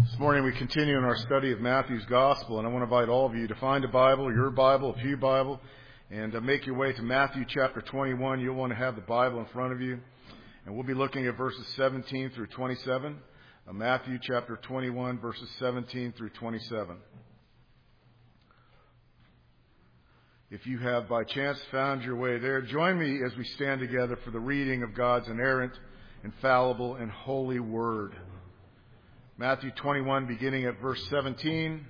This morning we continue in our study of Matthew's Gospel, and I want to invite all of you to find a Bible, your Bible, a pew Bible, and make your way to Matthew chapter 21. You'll want to have the Bible in front of you, and we'll be looking at verses 17 through 27. Matthew chapter 21, verses 17 through 27. If you have by chance found your way there, join me as we stand together for the reading of God's inerrant, infallible, and holy word. Matthew 21, beginning at verse 17.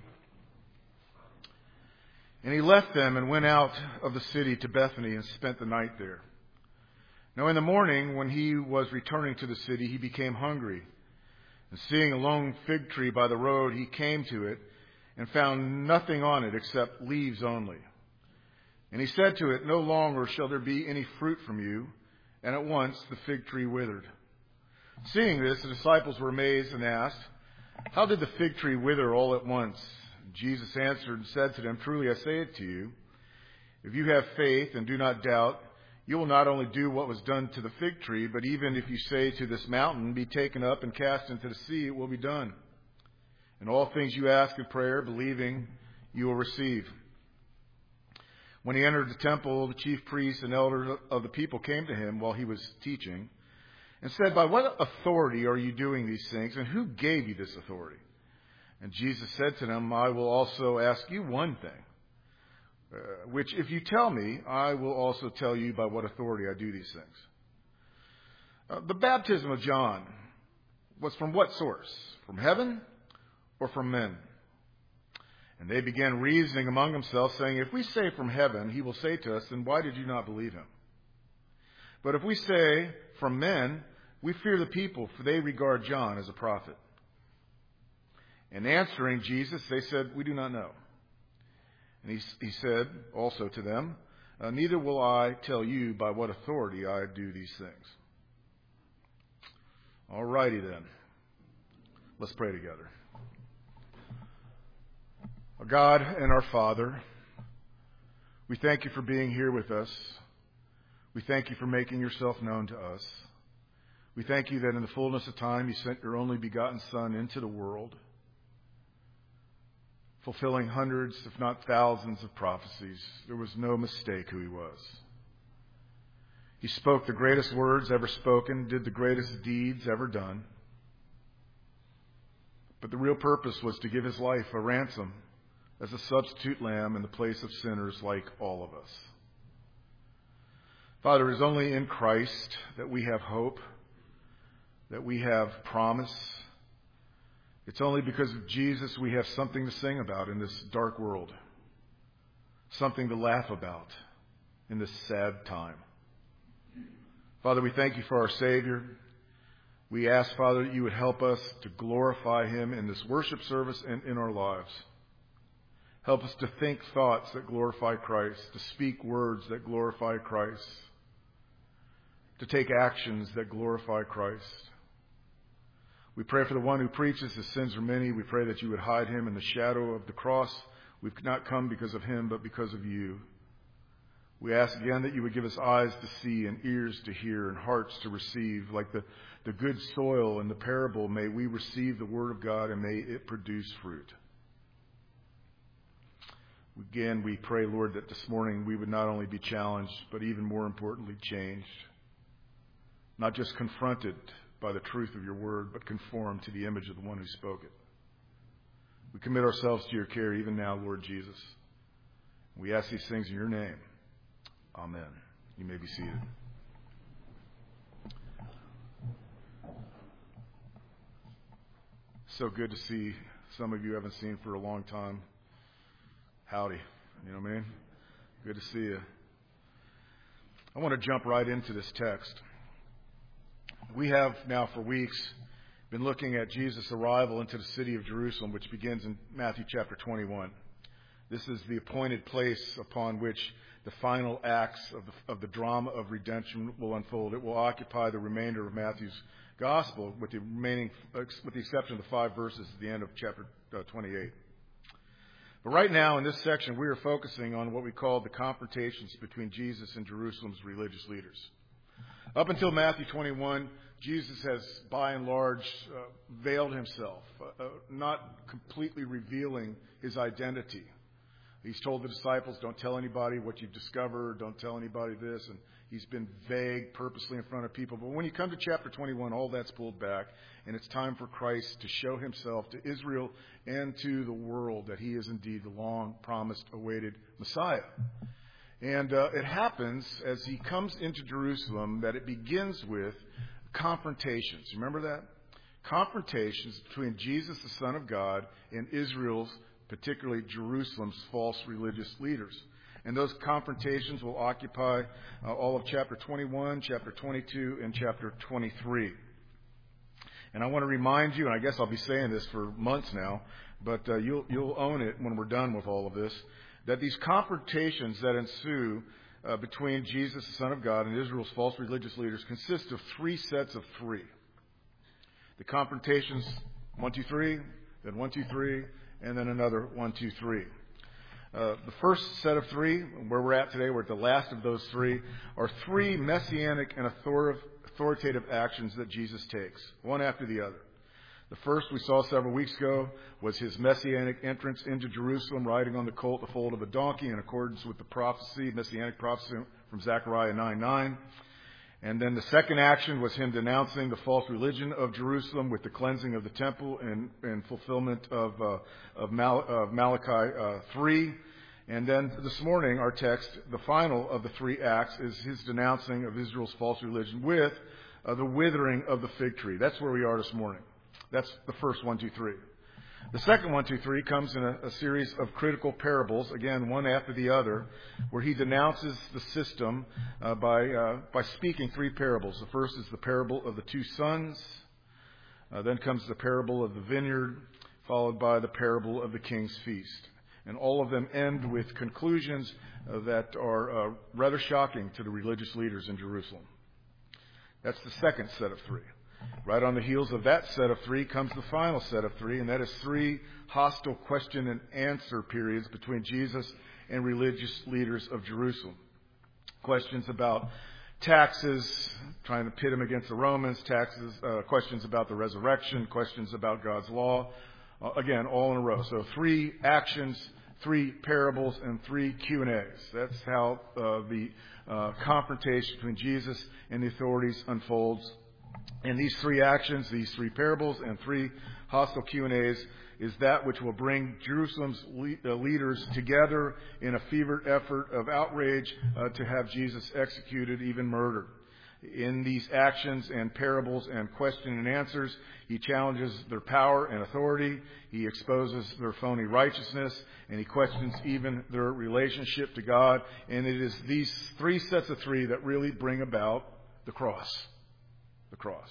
And he left them and went out of the city to Bethany and spent the night there. Now in the morning, when he was returning to the city, he became hungry. And seeing a lone fig tree by the road, he came to it and found nothing on it except leaves only. And he said to it, "No longer shall there be any fruit from you." And at once the fig tree withered. Seeing this, the disciples were amazed and asked, "How did the fig tree wither all at once?" Jesus answered and said to them, "Truly I say it to you, if you have faith and do not doubt, you will not only do what was done to the fig tree, but even if you say to this mountain, 'Be taken up and cast into the sea,' it will be done. And all things you ask in prayer, believing, you will receive." When he entered the temple, the chief priests and elders of the people came to him while he was teaching and said, "By what authority are you doing these things, and who gave you this authority?" And Jesus said to them, "I will also ask you one thing, which if you tell me, I will also tell you by what authority I do these things. The baptism of John was from what source? From heaven or from men?" And they began reasoning among themselves, saying, "If we say from heaven, he will say to us, 'Then why did you not believe him?' But if we say from men, we fear the people, for they regard John as a prophet." And answering Jesus, they said, "We do not know." And he said also to them, "Neither will I tell you by what authority I do these things." All righty then. Let's pray together. Our God and our Father, we thank you for being here with us. We thank you for making yourself known to us. We thank you that in the fullness of time you sent your only begotten Son into the world, fulfilling hundreds, if not thousands, of prophecies. There was no mistake who he was. He spoke the greatest words ever spoken, did the greatest deeds ever done. But the real purpose was to give his life a ransom as a substitute lamb in the place of sinners like all of us. Father, it is only in Christ that we have hope, that we have promise. It's only because of Jesus we have something to sing about in this dark world, something to laugh about in this sad time. Father, we thank you for our Savior. We ask, Father, that you would help us to glorify him in this worship service and in our lives. Help us to think thoughts that glorify Christ, to speak words that glorify Christ, to take actions that glorify Christ. We pray for the one who preaches. His sins are many. We pray that you would hide him in the shadow of the cross. We've not come because of him, but because of you. We ask again that you would give us eyes to see and ears to hear and hearts to receive. Like the good soil in the parable, may we receive the word of God and may it produce fruit. Again, we pray, Lord, that this morning we would not only be challenged, but even more importantly, changed. Not just confronted by the truth of your word, but conformed to the image of the one who spoke it. We commit ourselves to your care even now, Lord Jesus. We ask these things in your name. Amen. You may be seated. So good to see some of you I haven't seen for a long time. Howdy. You know what I mean? Good to see you. I want to jump right into this text. We have now for weeks been looking at Jesus' arrival into the city of Jerusalem, which begins in Matthew chapter 21. This is the appointed place upon which the final acts of the drama of redemption will unfold. It will occupy the remainder of Matthew's gospel, with the exception of the 5 verses at the end of chapter 28. But right now in this section, we are focusing on what we call the confrontations between Jesus and Jerusalem's religious leaders. Up until Matthew 21, Jesus has, by and large, veiled himself, not completely revealing his identity. He's told the disciples, don't tell anybody what you've discovered, don't tell anybody this, and he's been vague purposely in front of people. But when you come to chapter 21, all that's pulled back, and it's time for Christ to show himself to Israel and to the world that he is indeed the long-promised, awaited Messiah. And it happens as he comes into Jerusalem that it begins with confrontations. Remember that? Confrontations between Jesus, the Son of God, and Israel's, particularly Jerusalem's, false religious leaders. And those confrontations will occupy all of chapter 21, chapter 22, and chapter 23. And I want to remind you, and I guess I'll be saying this for months now, but you'll own it when we're done with all of this, that these confrontations that ensue between Jesus, the Son of God, and Israel's false religious leaders consist of three sets of three. The confrontations, 1, 2, 3, then 1, 2, 3, and then another 1, 2, 3. The first set of three, where we're at today, we're at the last of those three, are three messianic and authoritative actions that Jesus takes, one after the other. The first we saw several weeks ago was his messianic entrance into Jerusalem, riding on the colt, the foal of a donkey, in accordance with the prophecy, messianic prophecy from Zechariah 9:9. And then the second action was him denouncing the false religion of Jerusalem with the cleansing of the temple and fulfillment of Malachi 3. And then this morning, our text, the final of the three acts, is his denouncing of Israel's false religion with the withering of the fig tree. That's where we are this morning. That's the first 1, 2, 3. The second 1, 2, 3 comes in a series of critical parables, again, one after the other, where he denounces the system by speaking three parables. The first is the parable of the two sons. Then comes the parable of the vineyard, followed by the parable of the king's feast. And all of them end with conclusions that are rather shocking to the religious leaders in Jerusalem. That's the second set of three. Right on the heels of that set of three comes the final set of three, and that is three hostile question and answer periods between Jesus and religious leaders of Jerusalem. Questions about taxes, trying to pit him against the Romans, questions about the resurrection, questions about God's law. Again, all in a row. So three actions, three parables, and three Q&As. That's how the confrontation between Jesus and the authorities unfolds. And these three actions, these three parables, and three hostile Q&As is that which will bring Jerusalem's leaders together in a fevered effort of outrage to have Jesus executed, even murdered. In these actions and parables and question and answers, he challenges their power and authority, he exposes their phony righteousness, and he questions even their relationship to God. And it is these three sets of three that really bring about the cross. The cross.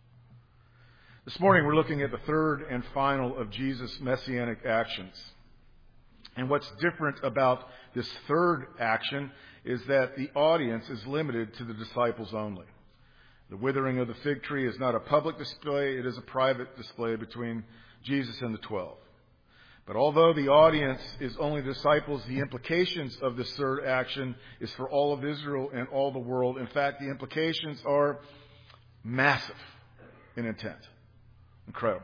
This morning we're looking at the third and final of Jesus' messianic actions. And what's different about this third action is that the audience is limited to the disciples only. The withering of the fig tree is not a public display, it is a private display between Jesus and the 12. But although the audience is only disciples, the implications of this third action is for all of Israel and all the world. In fact, the implications are massive in intent. Incredible.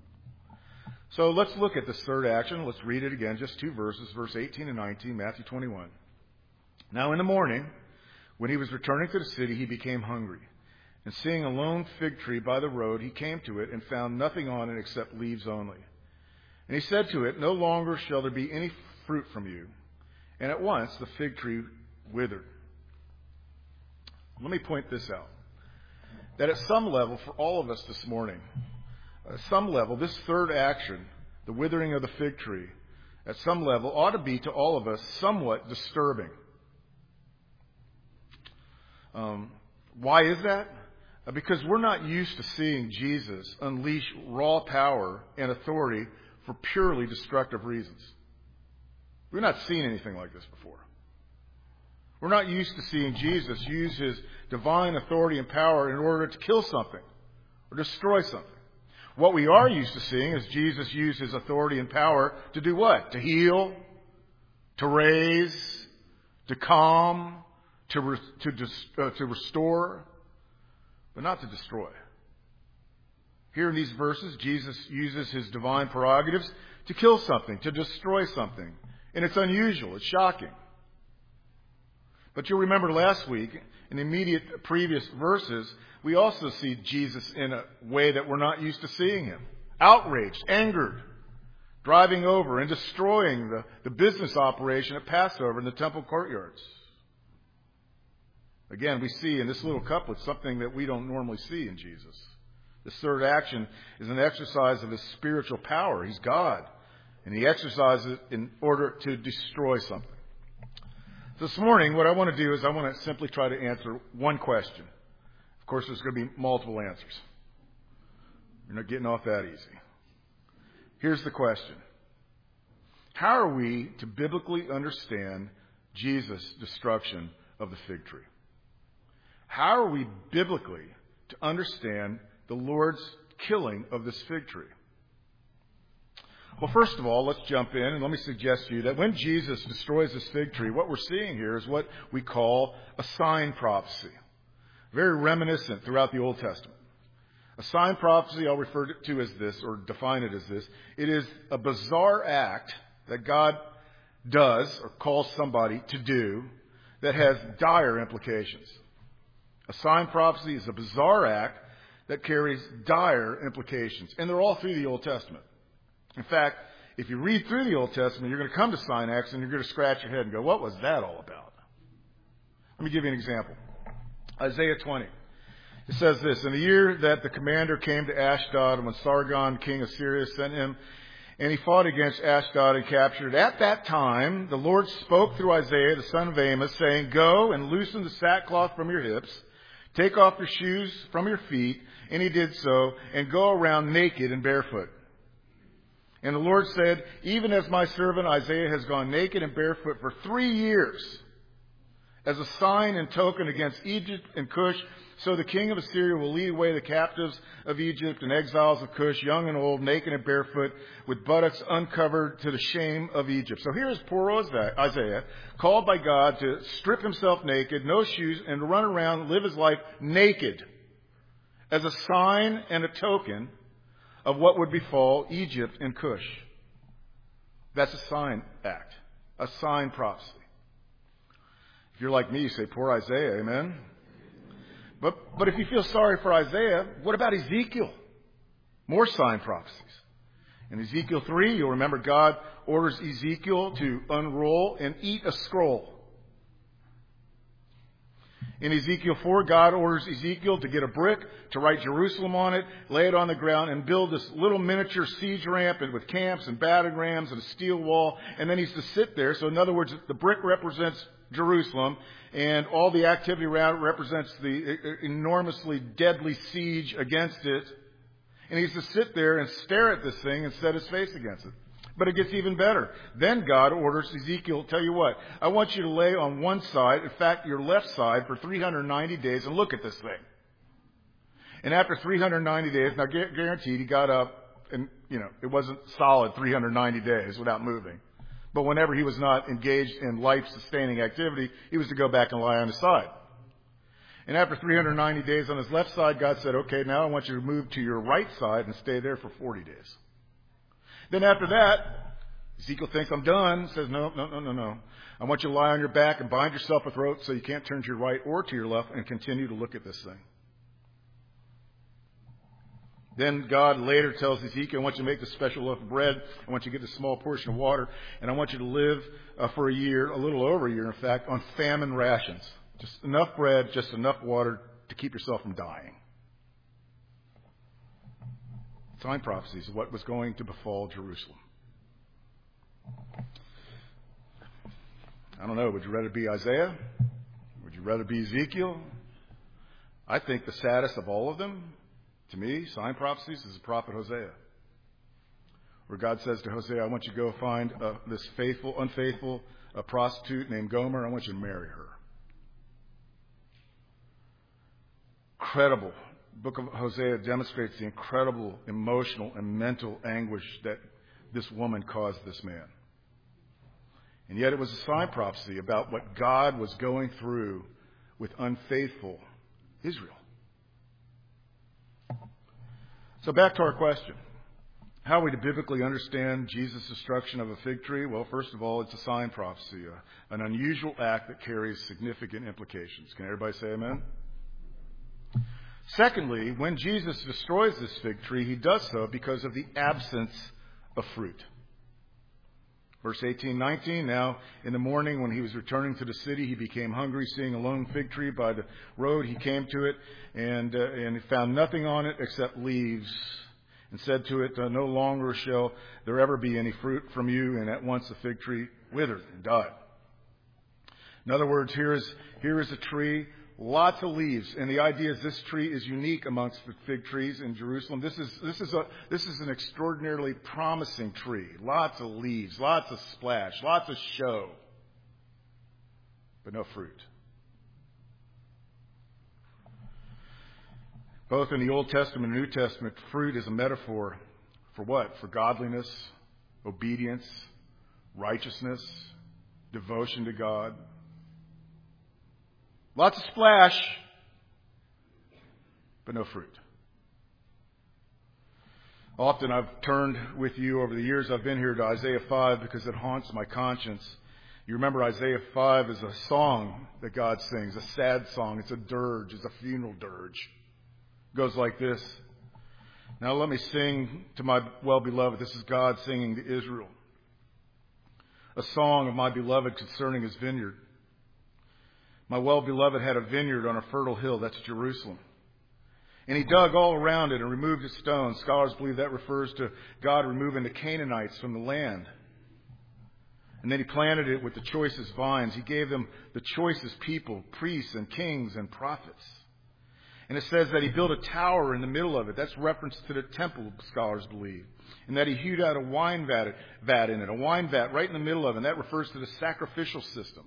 So let's look at this third action. Let's read it again, just two verses, verse 18 and 19, Matthew 21. Now in the morning, when he was returning to the city, he became hungry. And seeing a lone fig tree by the road, he came to it and found nothing on it except leaves only. And he said to it, "No longer shall there be any fruit from you." And at once the fig tree withered. Let me point this out. That at some level, for all of us this morning, at some level, this third action, the withering of the fig tree, at some level ought to be to all of us somewhat disturbing. Why is that? Because we're not used to seeing Jesus unleash raw power and authority for purely destructive reasons. We've not seen anything like this before. We're not used to seeing Jesus use his divine authority and power in order to kill something or destroy something. What we are used to seeing is Jesus use his authority and power to do what? To heal, to raise, to calm, to restore, but not to destroy. Here in these verses, Jesus uses his divine prerogatives to kill something, to destroy something. And it's unusual. It's shocking. But you'll remember last week, in the immediate previous verses, we also see Jesus in a way that we're not used to seeing him. Outraged, angered, driving over and destroying the business operation at Passover in the temple courtyards. Again, we see in this little couplet something that we don't normally see in Jesus. This third action is an exercise of his spiritual power. He's God, and he exercises it in order to destroy something. This morning, what I want to do is I want to simply try to answer one question. Of course, there's going to be multiple answers. You're not getting off that easy. Here's the question. How are we to biblically understand Jesus' destruction of the fig tree? How are we biblically to understand the Lord's killing of this fig tree? Well, first of all, let's jump in and let me suggest to you that when Jesus destroys this fig tree, what we're seeing here is what we call a sign prophecy. Very reminiscent throughout the Old Testament. A sign prophecy, I'll refer to as this, or define it as this. It is a bizarre act that God does, or calls somebody to do, that has dire implications. A sign prophecy is a bizarre act that carries dire implications. And they're all through the Old Testament. In fact, if you read through the Old Testament, you're going to come to sign acts and you're going to scratch your head and go, what was that all about? Let me give you an example. Isaiah 20. It says this, in the year that the commander came to Ashdod, and when Sargon, king of Syria, sent him, and he fought against Ashdod and captured it. At that time, the Lord spoke through Isaiah, the son of Amos, saying, go and loosen the sackcloth from your hips, take off your shoes from your feet. And he did so, and go around naked and barefoot. And the Lord said, even as my servant Isaiah has gone naked and barefoot for 3 years, as a sign and token against Egypt and Cush, so the king of Assyria will lead away the captives of Egypt and exiles of Cush, young and old, naked and barefoot, with buttocks uncovered to the shame of Egypt. So here's poor Isaiah, called by God to strip himself naked, no shoes, and to run around, live his life naked, as a sign and a token of what would befall Egypt and Cush. That's a sign act, a sign prophecy. If you're like me, you say, poor Isaiah, amen? But if you feel sorry for Isaiah, what about Ezekiel? More sign prophecies. In Ezekiel 3, you'll remember God orders Ezekiel to unroll and eat a scroll. In Ezekiel 4, God orders Ezekiel to get a brick, to write Jerusalem on it, lay it on the ground, and build this little miniature siege ramp and with camps and battering rams and a steel wall. And then he's to sit there. So in other words, the brick represents Jerusalem, and all the activity around it represents the enormously deadly siege against it. And he's to sit there and stare at this thing and set his face against it. But it gets even better. Then God orders Ezekiel, tell you what, I want you to lay on one side, in fact, your left side, for 390 days and look at this thing. And after 390 days, now guaranteed, he got up and, it wasn't solid 390 days without moving. But whenever he was not engaged in life-sustaining activity, he was to go back and lie on his side. And after 390 days on his left side, God said, okay, now I want you to move to your right side and stay there for 40 days. Then after that, Ezekiel thinks, I'm done. Says, no. I want you to lie on your back and bind yourself with ropes so you can't turn to your right or to your left and continue to look at this thing. Then God later tells Ezekiel, I want you to make this special loaf of bread. I want you to get this small portion of water. And I want you to live for a year, a little over a year, in fact, on famine rations. Just enough bread, just enough water to keep yourself from dying. Sign prophecies of what was going to befall Jerusalem. I don't know. Would you rather be Isaiah? Would you rather be Ezekiel? I think the saddest of all of them, to me, sign prophecies, is the prophet Hosea. Where God says to Hosea, I want you to go find this unfaithful prostitute named Gomer. I want you to marry her. Incredible. The book of Hosea demonstrates the incredible emotional and mental anguish that this woman caused this man. And yet it was a sign prophecy about what God was going through with unfaithful Israel. So back to our question. How are we to biblically understand Jesus' destruction of a fig tree? Well, first of all, it's a sign prophecy, an unusual act that carries significant implications. Can everybody say amen? Secondly, when Jesus destroys this fig tree, he does so because of the absence of fruit. Verse 18-19, now in the morning when he was returning to the city, he became hungry. Seeing a lone fig tree by the road, he came to it and he found nothing on it except leaves, and said to it, no longer shall there ever be any fruit from you. And at once the fig tree withered and died. In other words, here is a tree, lots of leaves, and the idea is this tree is unique amongst the fig trees in Jerusalem. This is an extraordinarily promising tree. Lots of leaves, lots of splash, lots of show, but no fruit. Both in the Old Testament and New Testament, fruit is a metaphor for what? For godliness, obedience, righteousness, devotion to God. Lots of splash, but no fruit. Often I've turned with you over the years I've been here to Isaiah 5 because it haunts my conscience. You remember Isaiah 5 is a song that God sings, a sad song. It's a dirge. It's a funeral dirge. It goes like this. Now let me sing to my well-beloved. This is God singing to Israel. A song of my beloved concerning his vineyard. My well-beloved had a vineyard on a fertile hill. That's Jerusalem. And he dug all around it and removed its stones. Scholars believe that refers to God removing the Canaanites from the land. And then he planted it with the choicest vines. He gave them the choicest people, priests and kings and prophets. And it says that he built a tower in the middle of it. That's reference to the temple, scholars believe. And that he hewed out a wine vat in it, a wine vat right in the middle of it. And that refers to the sacrificial system.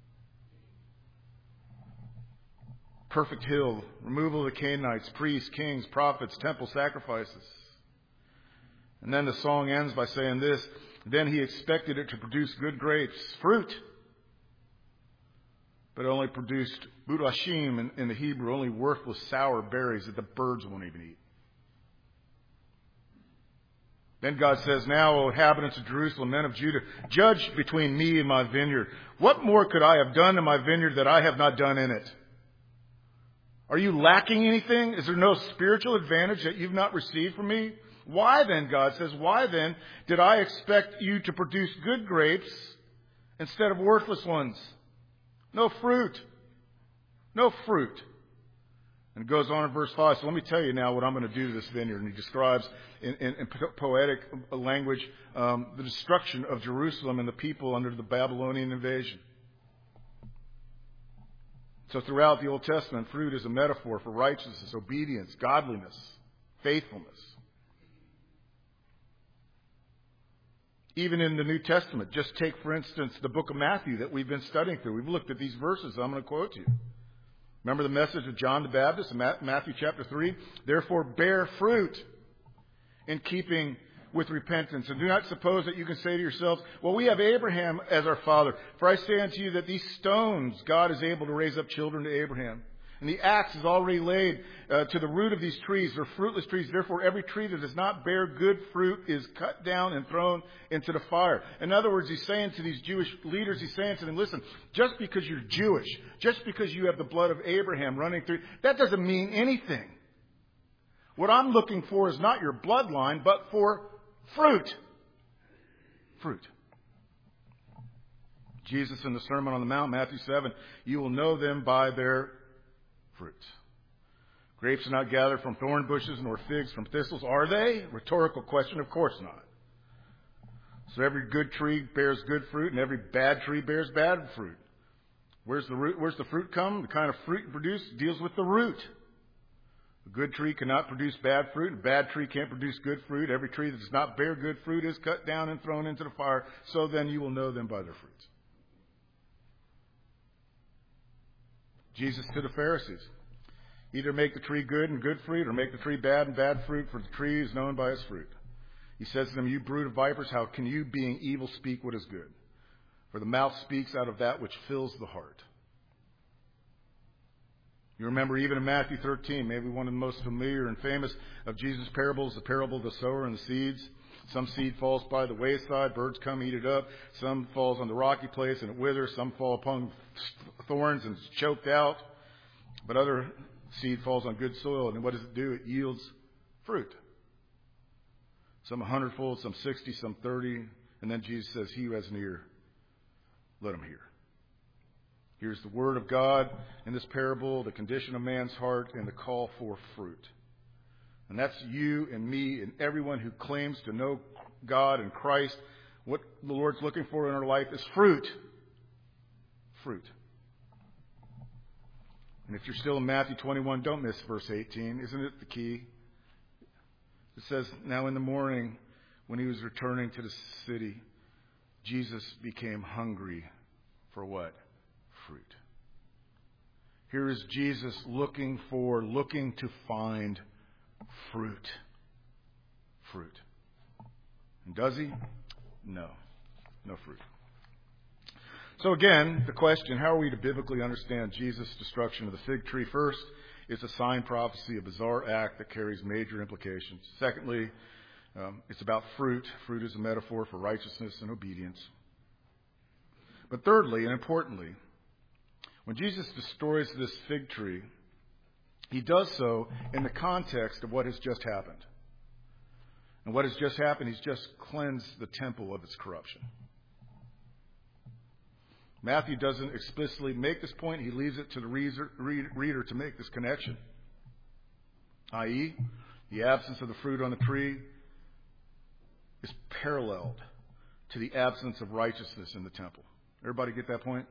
Perfect hill, removal of the Canaanites, priests, kings, prophets, temple sacrifices. And then the song ends by saying this, then he expected it to produce good grapes, fruit, but it only produced budashim in the Hebrew, only worthless sour berries that the birds won't even eat. Then God says, now, O inhabitants of Jerusalem, men of Judah, judge between me and my vineyard. What more could I have done to my vineyard that I have not done in it? Are you lacking anything? Is there no spiritual advantage that you've not received from me? Why then, God says, why then did I expect you to produce good grapes instead of worthless ones? No fruit. No fruit. And it goes on in verse 5. So let me tell you now what I'm going to do to this vineyard. And he describes in poetic language the destruction of Jerusalem and the people under the Babylonian invasion. So throughout the Old Testament, fruit is a metaphor for righteousness, obedience, godliness, faithfulness. Even in the New Testament, just take, for instance, the book of Matthew that we've been studying through. We've looked at these verses. I'm going to quote you. Remember the message of John the Baptist in Matthew chapter 3? Therefore, bear fruit in keeping with repentance. And do not suppose that you can say to yourselves, well, we have Abraham as our father. For I say unto you that these stones God is able to raise up children to Abraham. And the axe is already laid to the root of these trees. They're fruitless trees. Therefore, every tree that does not bear good fruit is cut down and thrown into the fire. In other words, he's saying to these Jewish leaders, he's saying to them, listen, just because you're Jewish, just because you have the blood of Abraham running through, that doesn't mean anything. What I'm looking for is not your bloodline, but for fruit. Fruit. Jesus in the Sermon on the Mount, Matthew 7, you will know them by their fruits. Grapes are not gathered from thorn bushes, nor figs from thistles. Are they? Rhetorical question. Of course not. So every good tree bears good fruit, and every bad tree bears bad fruit. Where's the root? Where's the fruit come? The kind of fruit you produce deals with the root. A good tree cannot produce bad fruit, and a bad tree can't produce good fruit. Every tree that does not bear good fruit is cut down and thrown into the fire. So then you will know them by their fruits. Jesus to the Pharisees. Either make the tree good and good fruit, or make the tree bad and bad fruit, for the tree is known by its fruit. He says to them, you brood of vipers, how can you, being evil, speak what is good? For the mouth speaks out of that which fills the heart. You remember even in Matthew 13, maybe one of the most familiar and famous of Jesus' parables, the parable of the sower and the seeds. Some seed falls by the wayside, birds come eat it up. Some falls on the rocky place and it withers. Some fall upon thorns and it's choked out. But other seed falls on good soil, and what does it do? It yields fruit. Some 100-fold, some 60, some 30. And then Jesus says, he who has an ear, let him hear. Here's the word of God in this parable, the condition of man's heart, and the call for fruit. And that's you and me and everyone who claims to know God and Christ. What the Lord's looking for in our life is fruit. Fruit. And if you're still in Matthew 21, don't miss verse 18. Isn't it the key? It says, now in the morning, when he was returning to the city, Jesus became hungry for what? Fruit. Here is Jesus looking to find fruit. Fruit. And does he? No. No fruit. So again, the question, how are we to biblically understand Jesus' destruction of the fig tree? First, it's a sign prophecy, a bizarre act that carries major implications. Secondly, it's about fruit. Fruit is a metaphor for righteousness and obedience. But thirdly, and importantly, when Jesus destroys this fig tree, he does so in the context of what has just happened. And what has just happened, he's just cleansed the temple of its corruption. Matthew doesn't explicitly make this point. He leaves it to the reader to make this connection. I.e., the absence of the fruit on the tree is paralleled to the absence of righteousness in the temple. Everybody get that point?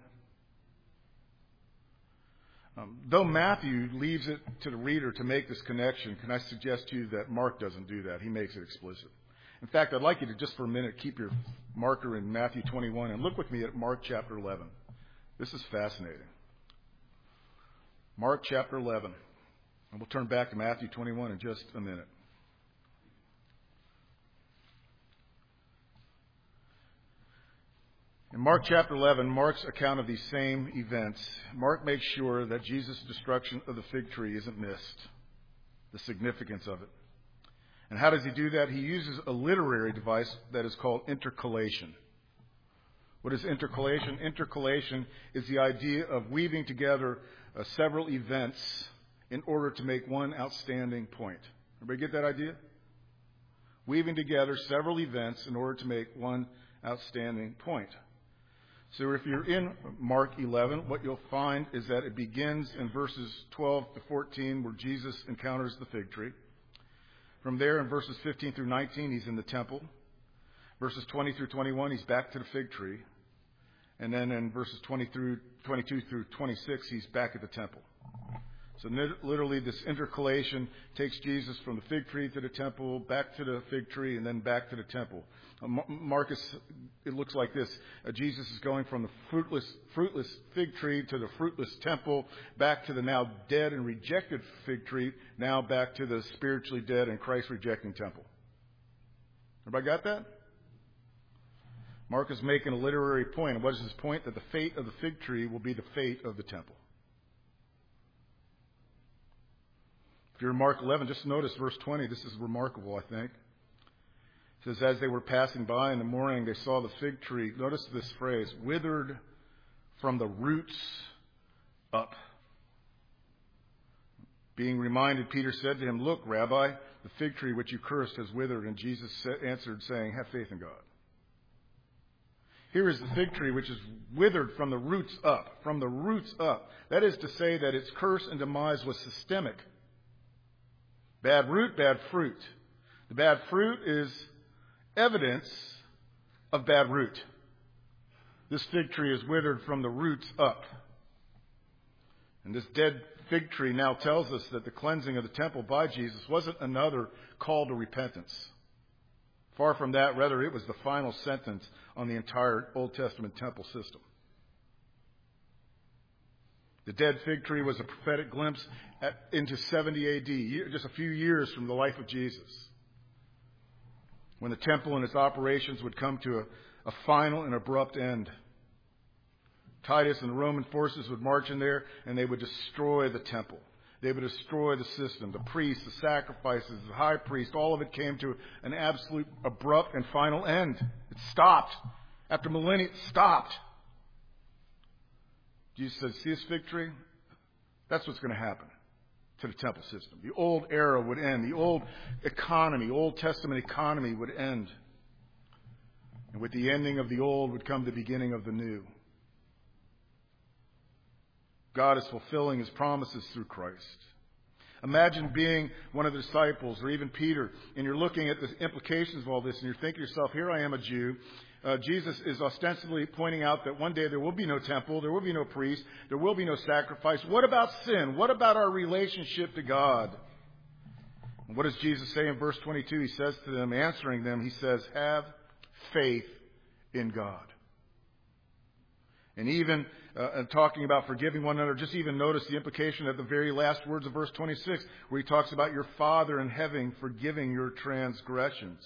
Though Matthew leaves it to the reader to make this connection, can I suggest to you that Mark doesn't do that? He makes it explicit. In fact, I'd like you to just for a minute keep your marker in Matthew 21 and look with me at Mark chapter 11. This is fascinating. Mark chapter 11. And we'll turn back to Matthew 21 in just a minute. In Mark chapter 11, Mark's account of these same events, Mark makes sure that Jesus' destruction of the fig tree isn't missed, the significance of it. And how does he do that? He uses a literary device that is called intercalation. What is intercalation? Intercalation is the idea of weaving together several events in order to make one outstanding point. Everybody get that idea? Weaving together several events in order to make one outstanding point. So if you're in Mark 11, what you'll find is that it begins in verses 12 to 14 where Jesus encounters the fig tree. From there, in verses 15 through 19, he's in the temple. Verses 20 through 21, he's back to the fig tree. And then in verses 22 through 26, he's back at the temple. So literally this intercalation takes Jesus from the fig tree to the temple, back to the fig tree, and then back to the temple. Marcus, it looks like this. Jesus is going from the fruitless fig tree to the fruitless temple, back to the now dead and rejected fig tree, now back to the spiritually dead and Christ-rejecting temple. Everybody got that? Mark is making a literary point. And what is his point? That the fate of the fig tree will be the fate of the temple. If you're in Mark 11, just notice verse 20. This is remarkable, I think. It says, as they were passing by in the morning, they saw the fig tree. Notice this phrase, withered from the roots up. Being reminded, Peter said to him, look, Rabbi, the fig tree which you cursed has withered. And Jesus answered, saying, have faith in God. Here is the fig tree which is withered from the roots up. From the roots up. That is to say that its curse and demise was systemic. Bad root, bad fruit. The bad fruit is evidence of bad root. This fig tree is withered from the roots up. And this dead fig tree now tells us that the cleansing of the temple by Jesus wasn't another call to repentance. Far from that, rather it was the final sentence on the entire Old Testament temple system. The dead fig tree was a prophetic glimpse into 70 AD, just a few years from the life of Jesus, when the temple and its operations would come to a final and abrupt end. Titus and the Roman forces would march in there and they would destroy the temple. They would destroy the system, the priests, the sacrifices, the high priest. All of it came to an absolute abrupt and final end. It stopped. After millennia, it stopped. Jesus said, see this fig tree? That's what's going to happen to the temple system. The old era would end. The old economy, Old Testament economy would end. And with the ending of the old would come the beginning of the new. God is fulfilling His promises through Christ. Imagine being one of the disciples or even Peter, and you're looking at the implications of all this, and you're thinking to yourself, here I am, a Jew. Jesus is ostensibly pointing out that one day there will be no temple, there will be no priest, there will be no sacrifice. What about sin? What about our relationship to God? And what does Jesus say in verse 22? He says to them, answering them, He says, have faith in God. And even talking about forgiving one another, just even notice the implication of the very last words of verse 26, where He talks about your Father in heaven forgiving your transgressions.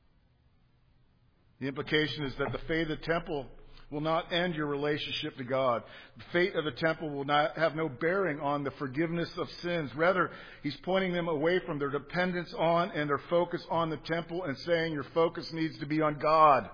The implication is that the fate of the temple will not end your relationship to God. The fate of the temple will not have no bearing on the forgiveness of sins. Rather, He's pointing them away from their dependence on and their focus on the temple and saying your focus needs to be on God.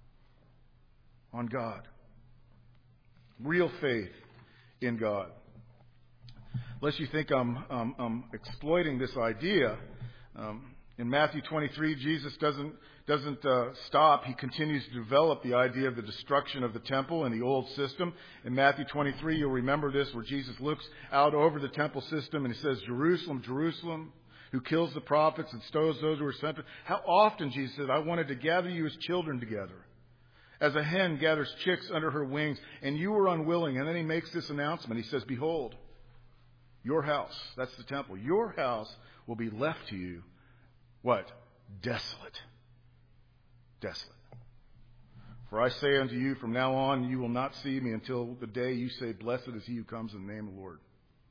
On God. Real faith in God. Unless you think I'm exploiting this idea, in Matthew 23, Jesus doesn't stop. He continues to develop the idea of the destruction of the temple and the old system. In Matthew 23, you'll remember this, where Jesus looks out over the temple system and He says, Jerusalem, Jerusalem, who kills the prophets and stones those who are sent. How often, Jesus said, I wanted to gather you as children together, as a hen gathers chicks under her wings, and you were unwilling. And then He makes this announcement. He says, behold, your house, that's the temple, your house will be left to you, what? Desolate. Desolate. For I say unto you, from now on you will not see me until the day you say, blessed is he who comes in the name of the Lord.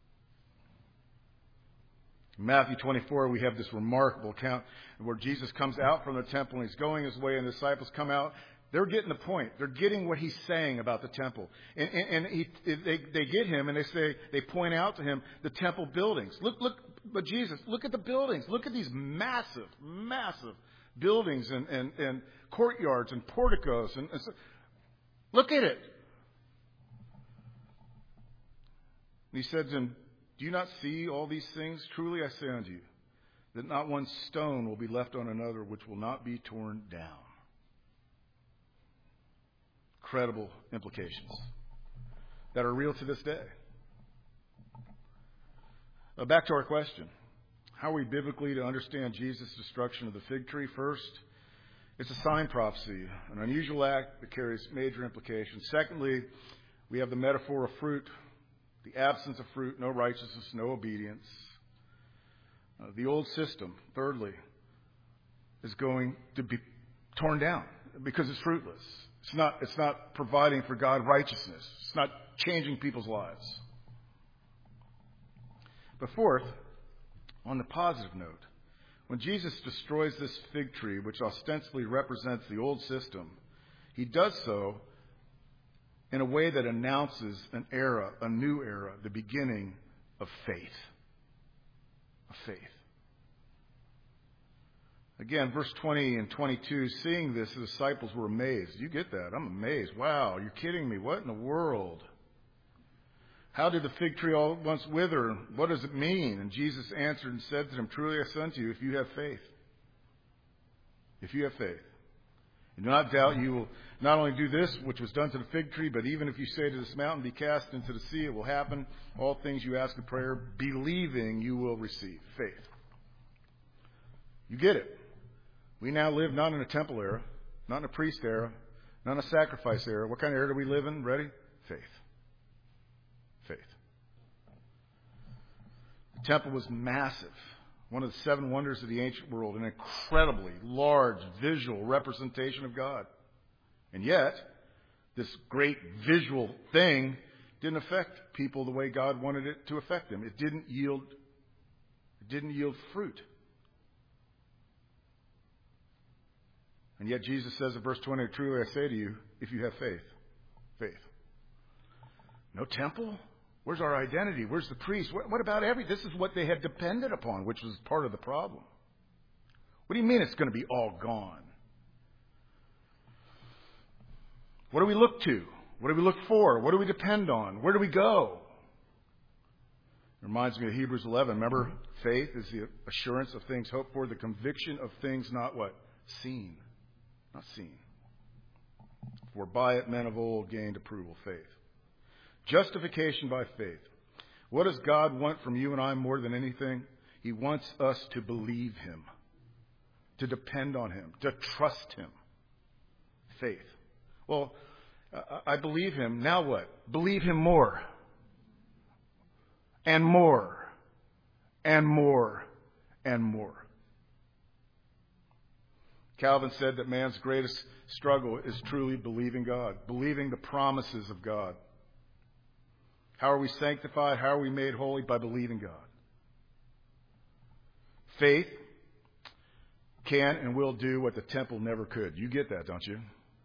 In Matthew 24, we have this remarkable account where Jesus comes out from the temple and He's going His way, and the disciples come out. They're getting the point. They're getting what He's saying about the temple. And they get Him and they point out to Him the temple buildings. But Jesus, look at the buildings. Look at these massive, massive buildings and courtyards and porticos. And so, look at it. And He said to them, do you not see all these things? Truly I say unto you, that not one stone will be left on another which will not be torn down. Incredible implications that are real to this day. Back to our question. How are we biblically to understand Jesus' destruction of the fig tree? First, it's a sign prophecy, an unusual act that carries major implications. Secondly, we have the metaphor of fruit, the absence of fruit, no righteousness, no obedience. The old system, thirdly, is going to be torn down because it's fruitless. It's not providing for God righteousness. It's not changing people's lives. But fourth, on the positive note, when Jesus destroys this fig tree, which ostensibly represents the old system, He does so in a way that announces an era, a new era, the beginning of faith. Of faith. Again, verse 20 and 22, seeing this, the disciples were amazed. You get that? I'm amazed. Wow, you're kidding me. What in the world? How did the fig tree all at once wither? What does it mean? And Jesus answered and said to them, truly I say unto you, if you have faith, and do not doubt, you will not only do this, which was done to the fig tree, but even if you say to this mountain, be cast into the sea, it will happen. All things you ask in prayer, believing you will receive. Faith. You get it. We now live not in a temple era, not in a priest era, not in a sacrifice era. What kind of era do we live in? Ready? Faith. Faith. The temple was massive. One of the seven wonders of the ancient world. An incredibly large visual representation of God. And yet, this great visual thing didn't affect people the way God wanted it to affect them. It didn't yield fruit. And yet Jesus says in verse 20, truly I say to you, if you have faith. No temple? Where's our identity? Where's the priest? What about this is what they had depended upon, which was part of the problem. What do you mean it's going to be all gone? What do we look to? What do we look for? What do we depend on? Where do we go? It reminds me of Hebrews 11. Remember, faith is the assurance of things hoped for, the conviction of things not what? Seen. Not seen. For by it men of old gained approval, faith. Justification by faith. What does God want from you and I more than anything? He wants us to believe Him, to depend on Him, to trust Him. Faith. Well, I believe Him. Now what? Believe Him more. And more. And more. And more. Calvin said that man's greatest struggle is truly believing God, believing the promises of God. How are we sanctified? How are we made holy? By believing God. Faith can and will do what the temple never could. You get that, don't you?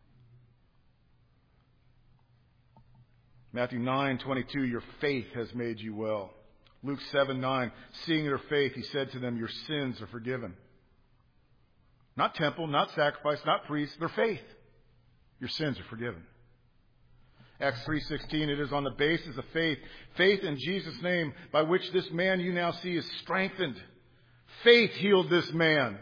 Matthew 9:22, your faith has made you well. Luke 7:9, seeing their faith, He said to them, your sins are forgiven. Not temple, not sacrifice, not priest, their faith. Your sins are forgiven. Acts 3:16, it is on the basis of faith, faith in Jesus' name, by which this man you now see is strengthened. Faith healed this man.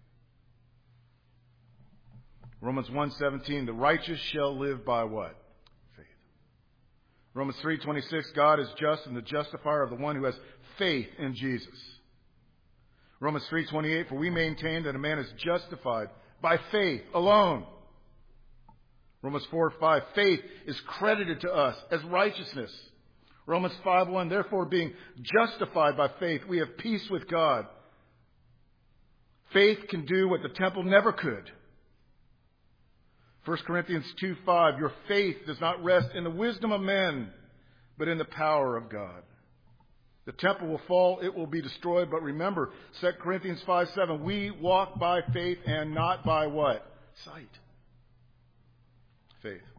Romans 1:17, the righteous shall live by what? Faith. Romans 3:26, God is just and the justifier of the one who has faith in Jesus. Romans 3:28, for we maintain that a man is justified by faith alone. Romans 4:5, faith is credited to us as righteousness. Romans 5:1, therefore being justified by faith, we have peace with God. Faith can do what the temple never could. 1 Corinthians 2:5, your faith does not rest in the wisdom of men, but in the power of God. The temple will fall, it will be destroyed, but remember, 2 Corinthians 5:7, we walk by faith and not by what? Sight. Faith.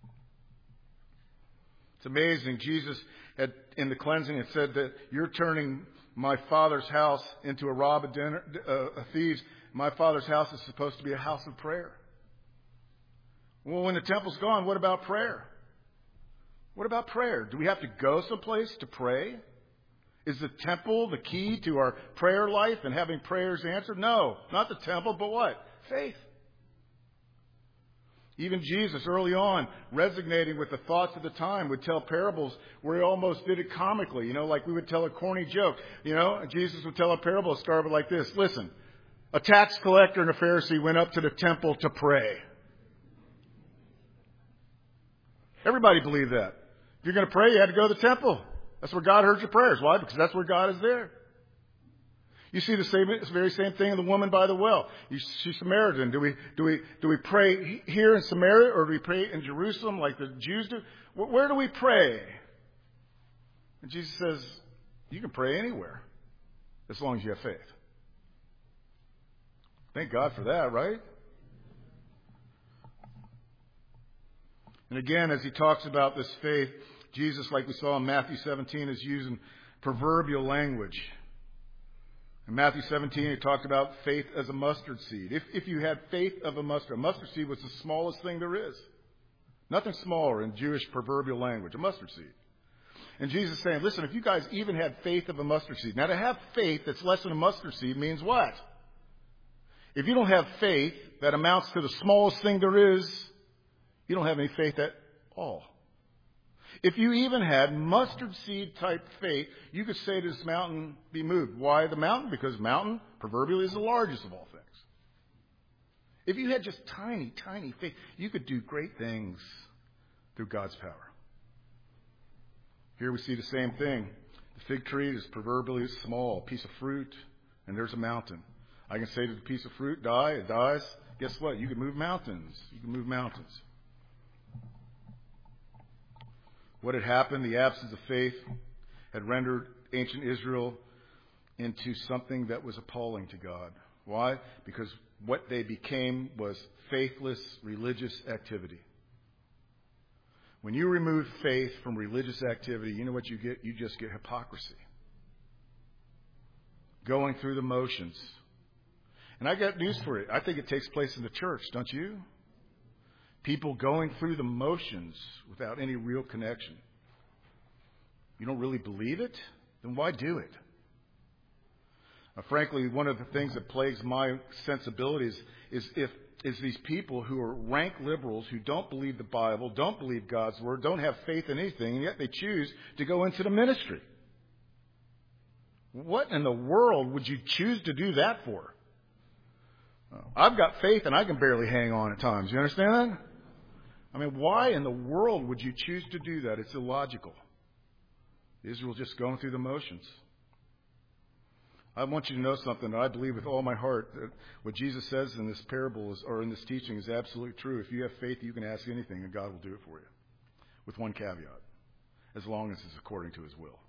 It's amazing. Jesus had, in the cleansing, had said that you're turning my Father's house into a rob of thieves. My Father's house is supposed to be a house of prayer. Well, when the temple's gone, what about prayer? What about prayer? Do we have to go someplace to pray? Is the temple the key to our prayer life and having prayers answered? No, not the temple, but what? Faith. Even Jesus, early on, resonating with the thoughts of the time, would tell parables where He almost did it comically. Like we would tell a corny joke. Jesus would tell a parable started like this. Listen, a tax collector and a Pharisee went up to the temple to pray. Everybody believed that. If you're going to pray, you had to go to the temple. That's where God heard your prayers. Why? Because that's where God is there. You see the very same thing in the woman by the well. She's Samaritan. Do we pray here in Samaria or do we pray in Jerusalem like the Jews do? Where do we pray? And Jesus says, you can pray anywhere as long as you have faith. Thank God for that, right? And again, as He talks about this faith, Jesus, like we saw in Matthew 17, is using proverbial language. In Matthew 17, He talked about faith as a mustard seed. If you had faith of a mustard seed was the smallest thing there is. Nothing smaller in Jewish proverbial language, a mustard seed. And Jesus is saying, listen, if you guys even had faith of a mustard seed. Now, to have faith that's less than a mustard seed means what? If you don't have faith that amounts to the smallest thing there is, you don't have any faith at all. If you even had mustard seed type faith, you could say to this mountain, be moved. Why the mountain? Because mountain, proverbially, is the largest of all things. If you had just tiny, tiny faith, you could do great things through God's power. Here we see the same thing. The fig tree is proverbially small, a piece of fruit, and there's a mountain. I can say to the piece of fruit, die, it dies. Guess what? You can move mountains. You can move mountains. What had happened, the absence of faith, had rendered ancient Israel into something that was appalling to God. Why? Because what they became was faithless religious activity. When you remove faith from religious activity, you know what you get? You just get hypocrisy. Going through the motions. And I got news for you. I think it takes place in the church, don't you? People going through the motions without any real connection. You don't really believe it? Then why do it? Frankly, one of the things that plagues my sensibilities is these people who are rank liberals who don't believe the Bible, don't believe God's Word, don't have faith in anything, and yet they choose to go into the ministry. What in the world would you choose to do that for? I've got faith and I can barely hang on at times. You understand that? I mean, why in the world would you choose to do that? It's illogical. Israel's just going through the motions. I want you to know something that I believe with all my heart, that what Jesus says in this parable or in this teaching is absolutely true. If you have faith, you can ask anything and God will do it for you. With one caveat. As long as it's according to His will.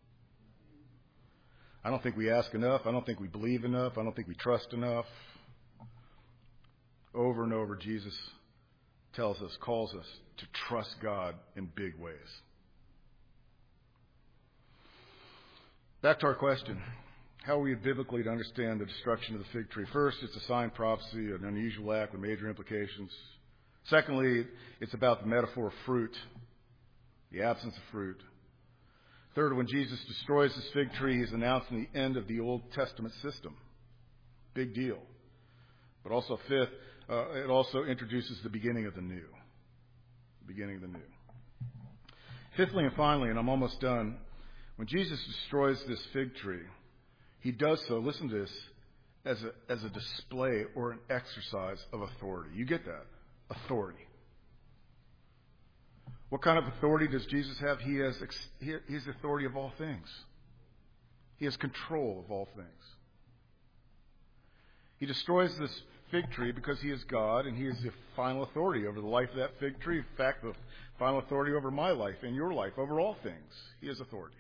I don't think we ask enough. I don't think we believe enough. I don't think we trust enough. Over and over, Jesus tells us, calls us to trust God in big ways. Back to our question. How are we biblically to understand the destruction of the fig tree? First, it's a sign prophecy, an unusual act with major implications. Secondly, it's about the metaphor of fruit, the absence of fruit. Third, when Jesus destroys this fig tree, He's announcing the end of the Old Testament system. Big deal. But also fifth, it also introduces the beginning of the new. The beginning of the new. Fifthly and finally, and I'm almost done, when Jesus destroys this fig tree, He does so, listen to this, as a display or an exercise of authority. You get that? Authority. What kind of authority does Jesus have? He has authority of all things. He has control of all things. He destroys this fig tree because He is God and He is the final authority over the life of that fig tree. In fact, the final authority over my life and your life, over all things. He has authority.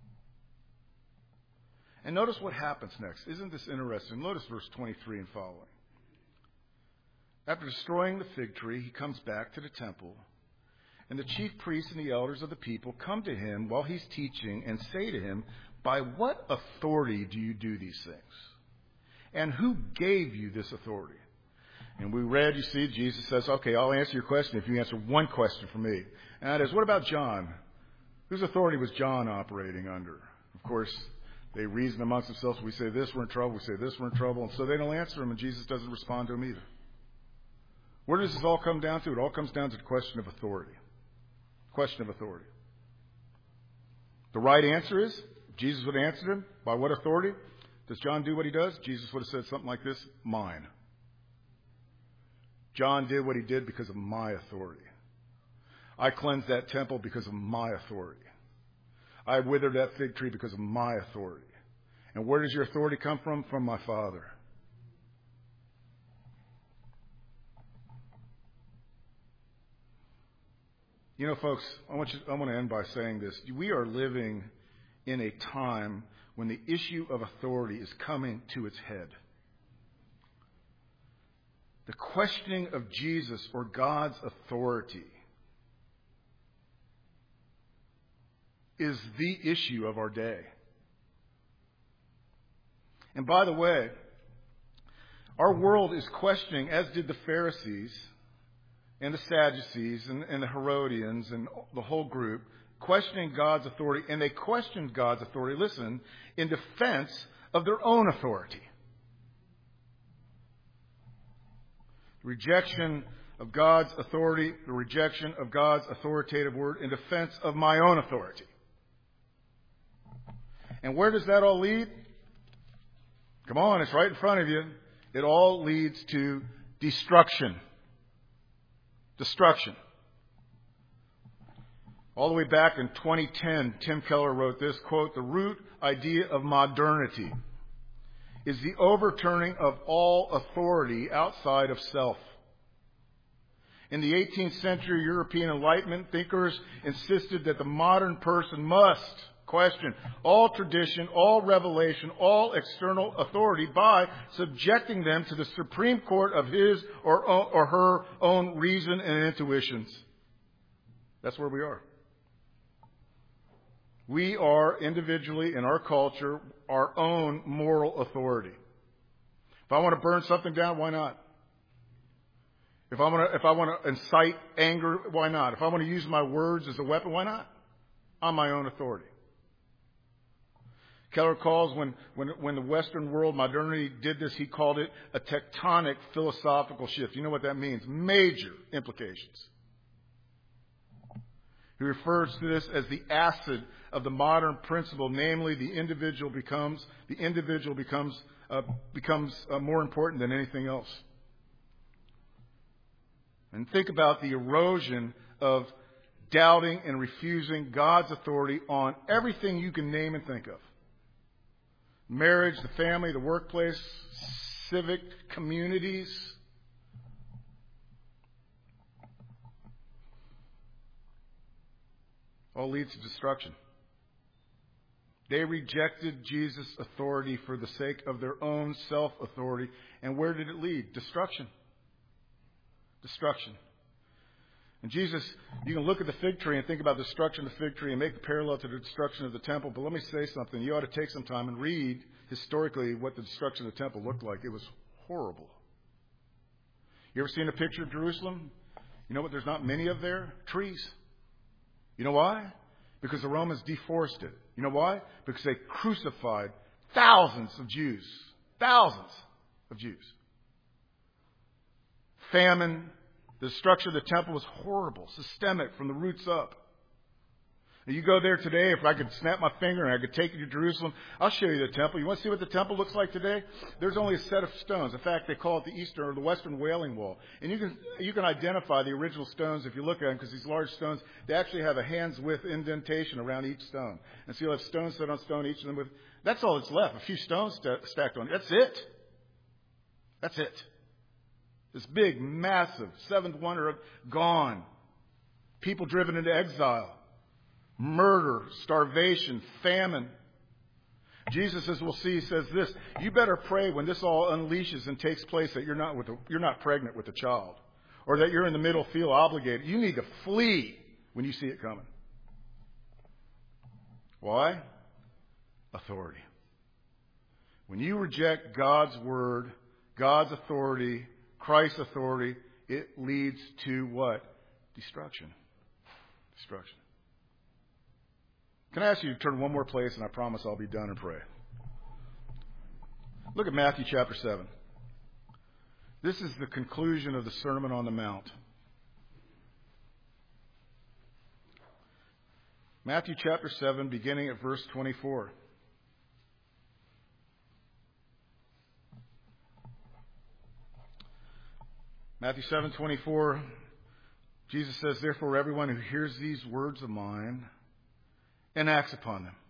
And notice what happens next. Isn't this interesting? Notice verse 23 and following. After destroying the fig tree, He comes back to the temple, and the chief priests and the elders of the people come to Him while He's teaching and say to Him, "By what authority do you do these things? And who gave you this authority?" And we read, you see, Jesus says, "Okay, I'll answer your question if you answer one question for me. And that is, what about John? Whose authority was John operating under?" Of course, they reason amongst themselves. We say this, we're in trouble. We say this, we're in trouble. And so they don't answer Him, and Jesus doesn't respond to them either. Where does this all come down to? It all comes down to the question of authority. Question of authority. The right answer is, Jesus would have answered him, by what authority? Does John do what he does? Jesus would have said something like this, mine. John did what he did because of my authority. I cleansed that temple because of my authority. I withered that fig tree because of my authority. And where does your authority come from? From my Father. You know, folks, I want to end by saying this. We are living in a time when the issue of authority is coming to its head. The questioning of Jesus or God's authority is the issue of our day. And by the way, our world is questioning, as did the Pharisees and the Sadducees and the Herodians and the whole group, questioning God's authority. And they questioned God's authority, listen, in defense of their own authority. The rejection of God's authority, the rejection of God's authoritative word in defense of my own authority. And where does that all lead? Come on, it's right in front of you. It all leads to destruction. Destruction. All the way back in 2010, Tim Keller wrote this, quote, "The root idea of modernity is the overturning of all authority outside of self. In the 18th century, European Enlightenment thinkers insisted that the modern person must question all tradition, all revelation, all external authority by subjecting them to the Supreme Court of his or her own reason and intuitions. That's where we are. We are individually in our culture our own moral authority. If I want to burn something down, why not? If I want to incite anger, why not? If I want to use my words as a weapon, why not? I'm my own authority. Keller calls when the Western world, modernity, did this, he called it a tectonic philosophical shift. You know what that means? Major implications. He refers to this as the acid of the modern principle, namely the individual becomes more important than anything else. And think about the erosion of doubting and refusing God's authority on everything you can name and think of. Marriage, the family, the workplace, civic communities. All leads to destruction. They rejected Jesus' authority for the sake of their own self-authority. And where did it lead? Destruction. Destruction. And Jesus, you can look at the fig tree and think about the destruction of the fig tree and make the parallel to the destruction of the temple. But let me say something. You ought to take some time and read historically what the destruction of the temple looked like. It was horrible. You ever seen a picture of Jerusalem? You know what there's not many of there? Trees. You know why? Because the Romans deforested. You know why? Because they crucified thousands of Jews. Thousands of Jews. Famine, the destruction of the temple was horrible, systemic from the roots up. Now you go there today, if I could snap my finger and I could take you to Jerusalem, I'll show you the temple. You want to see what the temple looks like today? There's only a set of stones. In fact, they call it the Eastern or the Western Wailing Wall. And you can identify the original stones if you look at them, because these large stones, they actually have a hand's width indentation around each stone. And so you'll have stones set on stone, each of them with, that's all that's left, a few stones stacked on. That's it. That's it. This big, massive, seventh wonder gone. People driven into exile. Murder, starvation, famine. Jesus, as we'll see, says this: you better pray when this all unleashes and takes place that you're not pregnant with a child, or that you're in the middle, feel obligated. You need to flee when you see it coming. Why? Authority. When you reject God's word, God's authority, Christ's authority, it leads to what? Destruction. Destruction. Can I ask you to turn one more place, and I promise I'll be done and pray. Look at Matthew chapter 7. This is the conclusion of the Sermon on the Mount. Matthew chapter 7, beginning at verse 24. Matthew 7:24, Jesus says, therefore everyone who hears these words of mine and acts upon them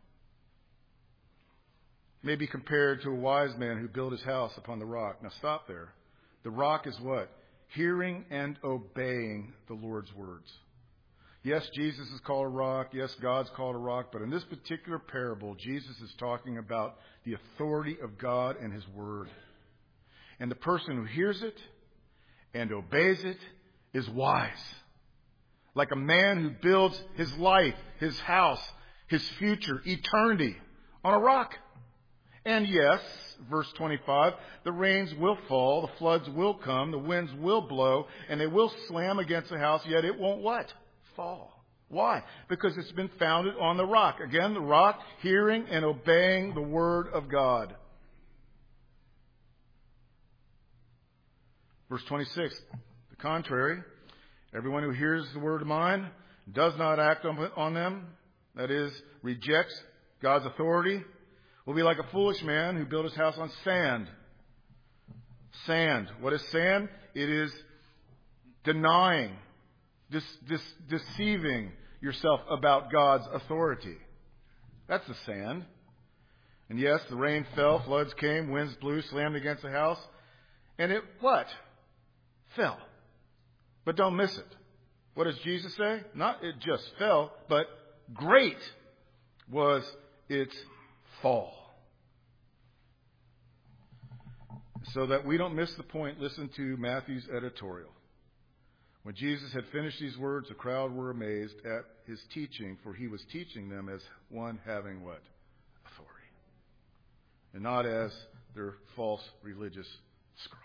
may be compared to a wise man who built his house upon the rock. Now stop there. The rock is what? Hearing and obeying the Lord's words. Yes, Jesus is called a rock. Yes, God's called a rock. But in this particular parable, Jesus is talking about the authority of God and His Word. And the person who hears it and obeys it is wise. Like a man who builds his life, his house, his future, eternity on a rock. And yes, verse 25, the rains will fall, the floods will come, the winds will blow, and they will slam against the house, yet it won't what? Fall. Why? Because it's been founded on the rock. Again, the rock, hearing and obeying the word of God. Verse 26, the contrary, everyone who hears the word of mine, does not act on them, that is, rejects God's authority, will be like a foolish man who built his house on sand. Sand. What is sand? It is denying, deceiving yourself about God's authority. That's the sand. And yes, the rain fell, floods came, winds blew, slammed against the house. And it what? Fell. But don't miss it. What does Jesus say? Not it just fell, but great was its fall. So that we don't miss the point, listen to Matthew's editorial. When Jesus had finished these words, the crowd were amazed at his teaching, for he was teaching them as one having what? Authority. And not as their false religious scribes.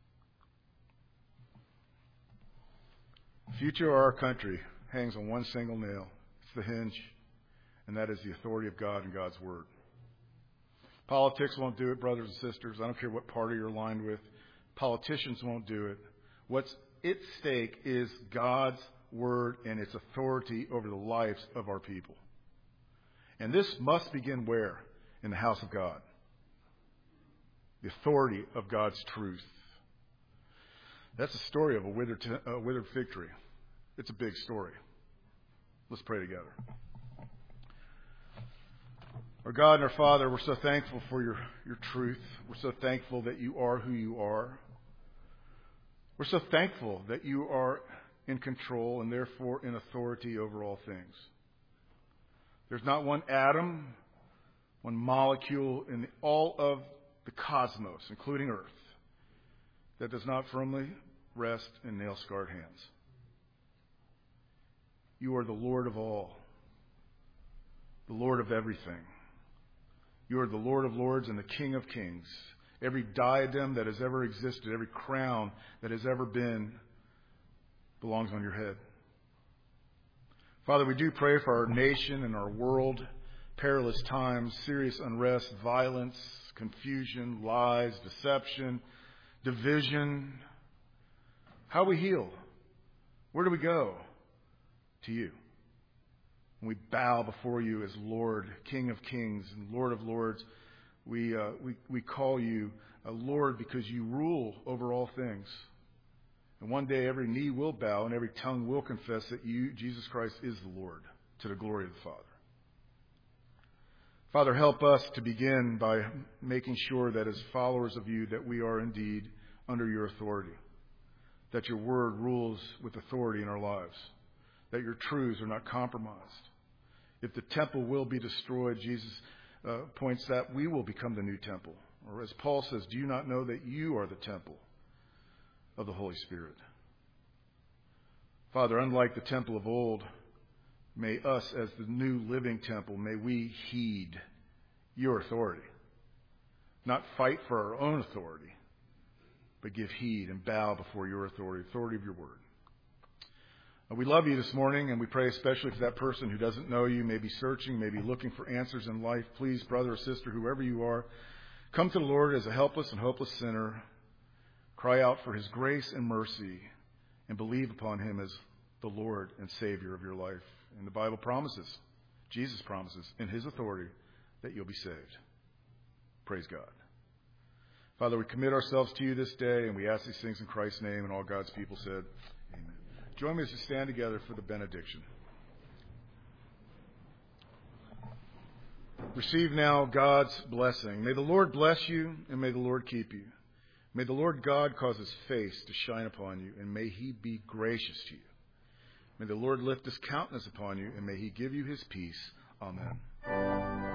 The future of our country hangs on one single nail. It's the hinge, and that is the authority of God and God's Word. Politics won't do it, brothers and sisters. I don't care what party you're aligned with. Politicians won't do it. What's at stake is God's Word and its authority over the lives of our people. And this must begin where? In the house of God. The authority of God's truth. That's the story of a withered fig tree. It's a big story. Let's pray together. Our God and our Father, we're so thankful for your truth. We're so thankful that you are who you are. We're so thankful that you are in control and therefore in authority over all things. There's not one atom, one molecule in all of the cosmos, including Earth, that does not firmly rest in nail-scarred hands. You are the Lord of all, the Lord of everything. You are the Lord of lords and the King of kings. Every diadem that has ever existed, every crown that has ever been, belongs on your head. Father, we do pray for our nation and our world, perilous times, serious unrest, violence, confusion, lies, deception, division. How we heal? Where do we go? To you. When we bow before you as Lord, King of kings and Lord of lords, we call you a Lord because you rule over all things. And one day every knee will bow and every tongue will confess that you, Jesus Christ, is the Lord, to the glory of the Father. Father, help us to begin by making sure that as followers of you that we are indeed under your authority, that your word rules with authority in our lives, that your truths are not compromised. If the temple will be destroyed, Jesus points that we will become the new temple. Or as Paul says, do you not know that you are the temple of the Holy Spirit? Father, unlike the temple of old, may us as the new living temple, may we heed your authority. Not fight for our own authority, but give heed and bow before your authority of your word. We love you this morning, and we pray especially for that person who doesn't know you, may be searching, may be looking for answers in life. Please, brother or sister, whoever you are, come to the Lord as a helpless and hopeless sinner. Cry out for his grace and mercy, and believe upon him as the Lord and Savior of your life. And the Bible promises, Jesus promises, in his authority, that you'll be saved. Praise God. Father, we commit ourselves to you this day, and we ask these things in Christ's name, and all God's people said, amen. Join me as we stand together for the benediction. Receive now God's blessing. May the Lord bless you, and may the Lord keep you. May the Lord God cause his face to shine upon you, and may he be gracious to you. May the Lord lift his countenance upon you, and may he give you his peace. Amen.